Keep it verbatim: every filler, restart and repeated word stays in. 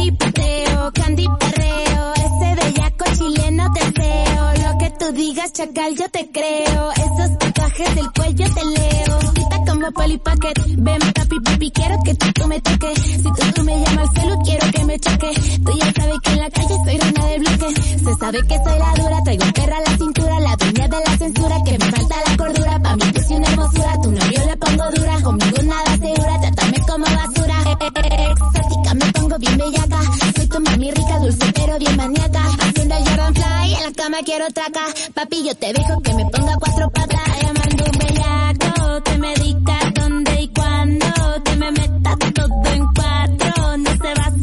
tripeteo, candy perreo, ese bellaco chileno te deseo. Lo que tú digas, chacal, yo te creo. Esos tatuajes del cuello te leo. Quita como Polly Pocket, ven papi, papi, quiero que tú, tú me toques. Si tú, tú me llamas al celu, quiero que me choque. Tú ya sabes que en la calle soy reina de bloque. Se sabe que soy la dura, traigo perra a la cintura, la dueña de la censura, que me falta la cordura. Pa' mí tú soy una hermosura, tu novio le pongo dura. Conmigo nada segura, trátame como basura. Eh, eh, eh, exótica, me pongo bien bellaca. Soy tu mami rica, dulce pero bien maníaca. Haciendo el Jordan Fly, en la cama quiero traca. Papi, yo te dejo que me ponga cuatro patas. Llamando un bellaco, que me diga dónde y cuándo, que me meta todo en cuatro. No se va a